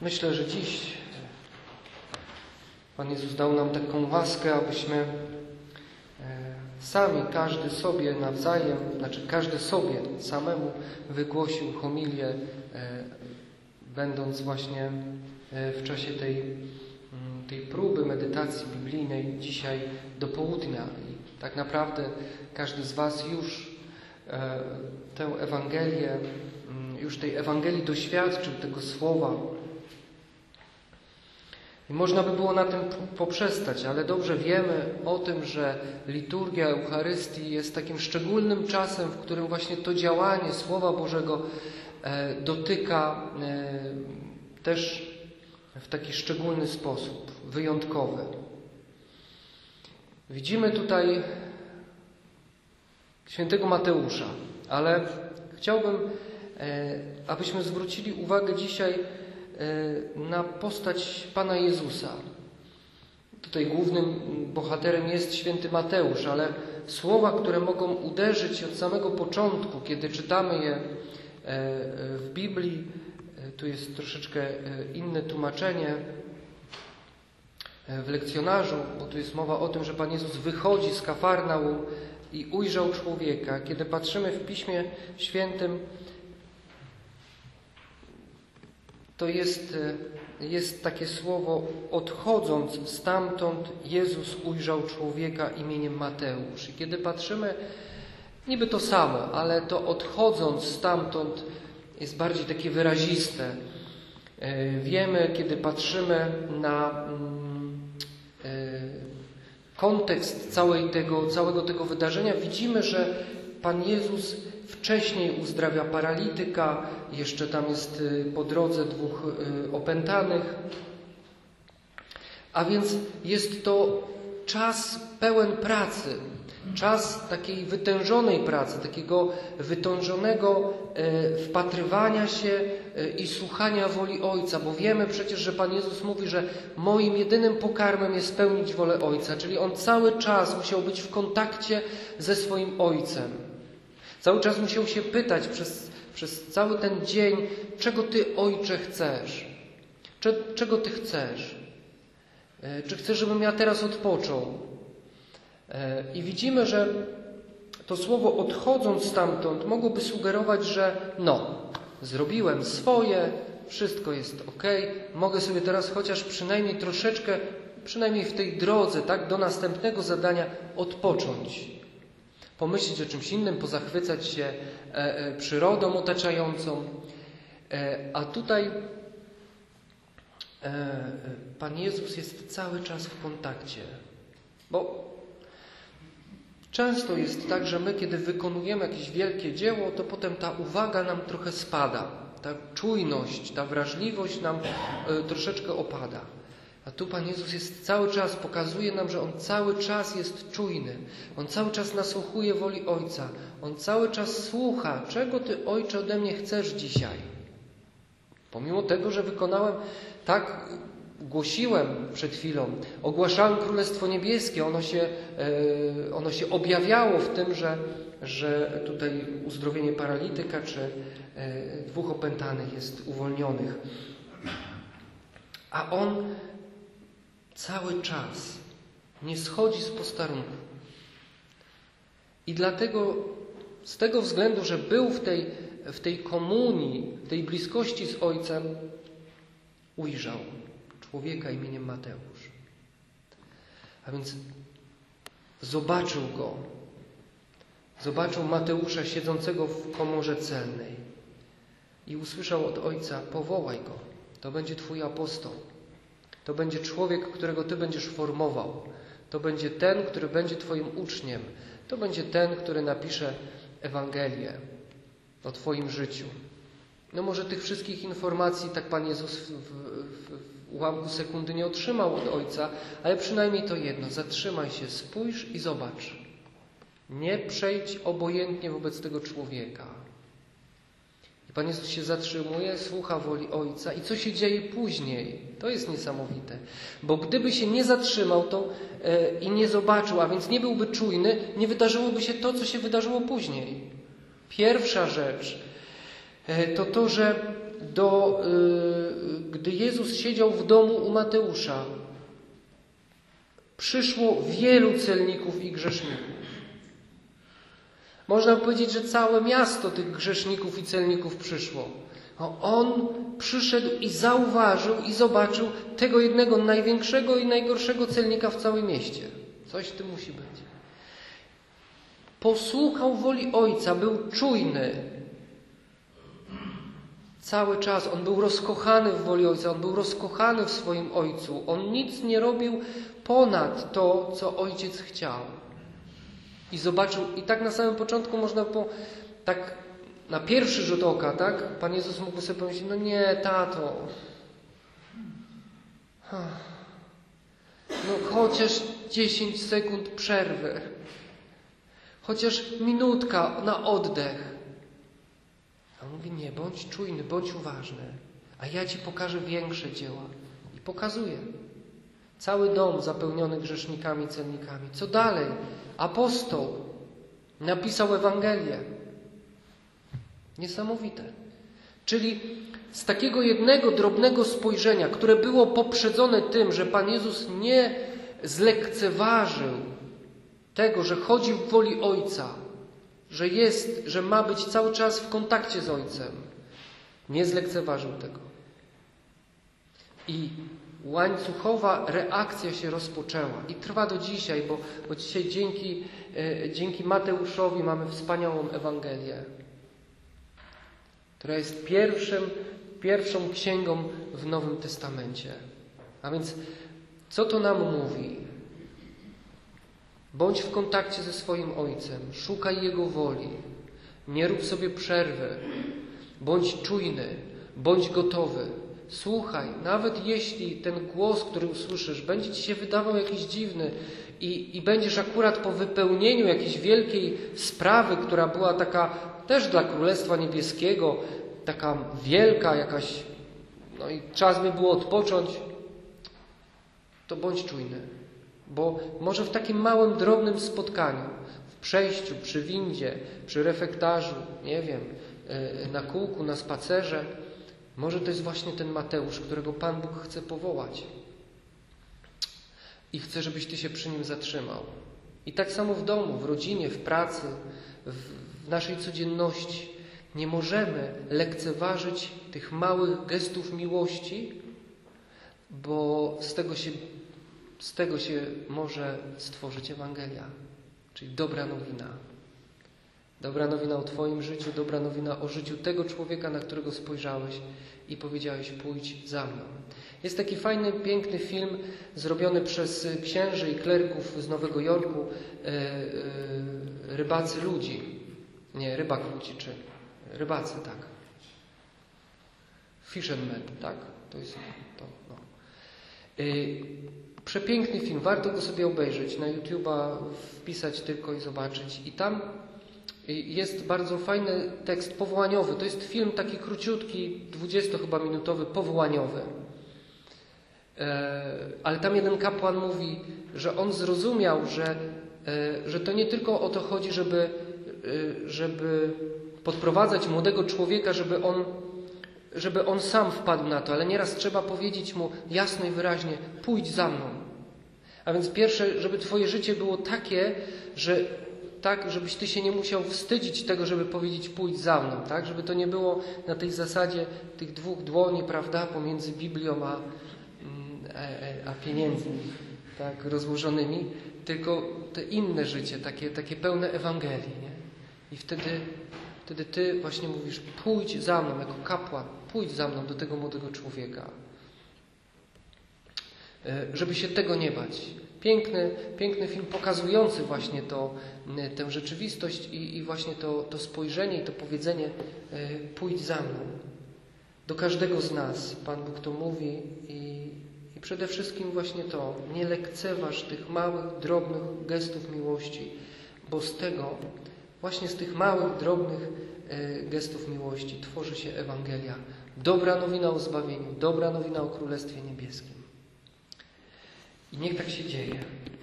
Myślę, że dziś Pan Jezus dał nam taką łaskę, abyśmy sami, każdy sobie nawzajem, każdy sobie samemu wygłosił homilię, będąc właśnie w czasie tej próby medytacji biblijnej dzisiaj do południa. I tak naprawdę każdy z Was już tę Ewangelię, już tej Ewangelii doświadczył, tego słowa. I można by było na tym poprzestać, ale dobrze wiemy o tym, że liturgia Eucharystii jest takim szczególnym czasem, w którym właśnie to działanie Słowa Bożego dotyka też w taki szczególny sposób, wyjątkowy. Widzimy tutaj świętego Mateusza, ale chciałbym, abyśmy zwrócili uwagę dzisiaj na postać Pana Jezusa. Tutaj głównym bohaterem jest święty Mateusz, ale słowa, które mogą uderzyć od samego początku, kiedy czytamy je w Biblii, tu jest troszeczkę inne tłumaczenie w lekcjonarzu, bo tu jest mowa o tym, że Pan Jezus wychodzi z Kafarnaum i ujrzał człowieka. Kiedy patrzymy w Piśmie Świętym, to jest takie słowo: odchodząc stamtąd, Jezus ujrzał człowieka imieniem Mateusz. I kiedy patrzymy, niby to samo, ale to odchodząc stamtąd jest bardziej takie wyraziste. Wiemy, kiedy patrzymy na kontekst całego tego wydarzenia, widzimy, że Pan Jezus wcześniej uzdrawia paralityka, jeszcze tam jest po drodze 2 opętanych. A więc jest to czas pełen pracy, czas takiej wytężonej pracy, takiego wytężonego wpatrywania się i słuchania woli Ojca, bo wiemy przecież, że Pan Jezus mówi, że moim jedynym pokarmem jest spełnić wolę Ojca, czyli On cały czas musiał być w kontakcie ze swoim Ojcem. Cały czas musiał się pytać przez cały ten dzień, czego Ty, Ojcze, chcesz? Czego Ty chcesz? Czy chcesz, żebym ja teraz odpoczął? I widzimy, że to słowo odchodząc stamtąd mogłoby sugerować, że zrobiłem swoje, wszystko jest okej, mogę sobie teraz chociaż przynajmniej troszeczkę, przynajmniej w tej drodze, tak, do następnego zadania odpocząć. Pomyśleć o czymś innym, pozachwycać się przyrodą otaczającą. A tutaj Pan Jezus jest cały czas w kontakcie. Bo często jest tak, że my, kiedy wykonujemy jakieś wielkie dzieło, to potem ta uwaga nam trochę spada. Ta czujność, ta wrażliwość nam troszeczkę opada. A tu Pan Jezus jest cały czas, pokazuje nam, że On cały czas jest czujny. On cały czas nasłuchuje woli Ojca. On cały czas słucha, czego Ty, Ojcze, ode mnie chcesz dzisiaj. Pomimo tego, że wykonałem, tak głosiłem przed chwilą, ogłaszałem Królestwo Niebieskie, ono się objawiało w tym, że tutaj uzdrowienie paralityka czy 2 opętanych jest uwolnionych. A On cały czas nie schodzi z posterunku. I dlatego, z tego względu, że był w tej komunii, w tej bliskości z Ojcem, ujrzał człowieka imieniem Mateusz. A więc zobaczył go. Zobaczył Mateusza siedzącego w komorze celnej i usłyszał od Ojca: powołaj go, to będzie Twój apostoł. To będzie człowiek, którego Ty będziesz formował. To będzie ten, który będzie Twoim uczniem. To będzie ten, który napisze Ewangelię o Twoim życiu. Może tych wszystkich informacji tak Pan Jezus w ułamku sekundy nie otrzymał od Ojca, ale przynajmniej to jedno: zatrzymaj się, spójrz i zobacz. Nie przejdź obojętnie wobec tego człowieka. I Pan Jezus się zatrzymuje, słucha woli Ojca. I co się dzieje później? To jest niesamowite. Bo gdyby się nie zatrzymał i nie zobaczył, a więc nie byłby czujny, nie wydarzyłoby się to, co się wydarzyło później. Pierwsza rzecz to, że gdy Jezus siedział w domu u Mateusza, przyszło wielu celników i grzeszników. Można powiedzieć, że całe miasto tych grzeszników i celników przyszło. On przyszedł i zauważył i zobaczył tego jednego największego i najgorszego celnika w całym mieście. Coś w tym musi być. Posłuchał woli Ojca, był czujny. Cały czas on był rozkochany w woli Ojca, on był rozkochany w swoim Ojcu. On nic nie robił ponad to, co Ojciec chciał. I zobaczył, i tak na samym początku można było, tak na pierwszy rzut oka, tak? Pan Jezus mógł sobie pomyśleć, no nie, tato. No chociaż 10 sekund przerwy. Chociaż minutka na oddech. A on mówi, nie, bądź czujny, bądź uważny. A ja Ci pokażę większe dzieła. I pokazuje. Cały dom zapełniony grzesznikami, celnikami. Co dalej? Apostoł napisał Ewangelię. Niesamowite. Czyli z takiego jednego drobnego spojrzenia, które było poprzedzone tym, że Pan Jezus nie zlekceważył tego, że chodzi w woli Ojca, że ma być cały czas w kontakcie z Ojcem. Nie zlekceważył tego. I łańcuchowa reakcja się rozpoczęła i trwa do dzisiaj, bo dzisiaj dzięki Mateuszowi mamy wspaniałą Ewangelię, która jest pierwszą księgą w Nowym Testamencie. A więc co to nam mówi? Bądź w kontakcie ze swoim Ojcem, szukaj Jego woli, nie rób sobie przerwy, bądź czujny, bądź gotowy. Słuchaj, nawet jeśli ten głos, który usłyszysz, będzie Ci się wydawał jakiś dziwny i będziesz akurat po wypełnieniu jakiejś wielkiej sprawy, która była taka też dla Królestwa Niebieskiego, taka wielka jakaś, no i czas by było odpocząć, to bądź czujny. Bo może w takim małym, drobnym spotkaniu, w przejściu, przy windzie, przy refektarzu, nie wiem, na kółku, na spacerze, może to jest właśnie ten Mateusz, którego Pan Bóg chce powołać. I chce, żebyś Ty się przy nim zatrzymał. I tak samo w domu, w rodzinie, w pracy, w naszej codzienności. Nie możemy lekceważyć tych małych gestów miłości, bo z tego się może stworzyć Ewangelia, czyli dobra nowina. Dobra nowina o Twoim życiu, dobra nowina o życiu tego człowieka, na którego spojrzałeś i powiedziałeś, pójdź za mną. Jest taki fajny, piękny film zrobiony przez księży i klerków z Nowego Jorku, Rybacy ludzi. Nie, Rybak ludzi, czy Rybacy, tak. Fisherman, tak? To jest to. No. Przepiękny film, warto go sobie obejrzeć, na YouTube'a wpisać tylko i zobaczyć. I tam jest bardzo fajny tekst powołaniowy. To jest film taki króciutki, 20 chyba minutowy, powołaniowy. Ale tam jeden kapłan mówi, że on zrozumiał, że to nie tylko o to chodzi, żeby podprowadzać młodego człowieka, żeby on sam wpadł na to, ale nieraz trzeba powiedzieć mu jasno i wyraźnie, pójdź za mną. A więc pierwsze, żeby Twoje życie było takie, żebyś Ty się nie musiał wstydzić tego, żeby powiedzieć pójdź za mną, tak? Żeby to nie było na tej zasadzie tych dwóch dłoni, prawda, pomiędzy Biblią a pieniędzmi, tak, rozłożonymi, tylko te inne życie, takie pełne Ewangelii, nie? I wtedy Ty właśnie mówisz, pójdź za mną, jako kapłan, pójdź za mną do tego młodego człowieka. Żeby się tego nie bać. Piękny film pokazujący właśnie tę rzeczywistość i właśnie to spojrzenie i to powiedzenie pójdź za mną. Do każdego z nas Pan Bóg to mówi i przede wszystkim właśnie to, nie lekceważ tych małych, drobnych gestów miłości, bo właśnie z tych małych, drobnych gestów miłości tworzy się Ewangelia. Dobra nowina o zbawieniu, dobra nowina o Królestwie Niebieskim. I niech tak się dzieje.